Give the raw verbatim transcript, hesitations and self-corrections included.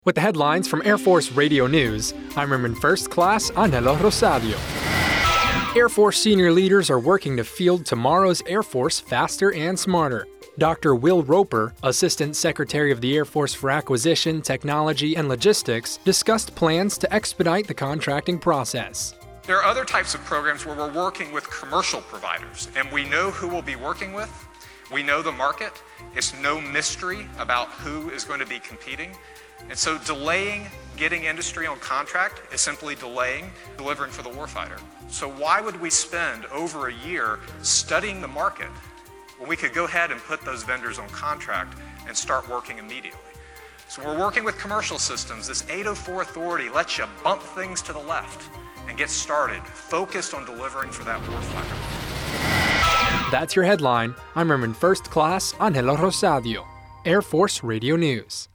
With the headlines from Air Force Radio News, I'm Airman First Class Angelo Rosario. Air Force senior leaders are working to field tomorrow's Air Force faster and smarter. Doctor Will Roper, Assistant Secretary of the Air Force for Acquisition, Technology, and Logistics, discussed plans to expedite the contracting process. There are other types of programs where we're working with commercial providers, and we know who we'll be working with. We know the market. It's no mystery about who is going to be competing. And so delaying getting industry on contract is simply delaying delivering for the warfighter. So why would we spend over a year studying the market when we could go ahead and put those vendors on contract and start working immediately? So we're working with commercial systems. This eight oh four authority lets you bump things to the left and get started, focused on delivering for that warfighter. That's your headline. I'm Airman First Class Angelo Rosario, Air Force Radio News.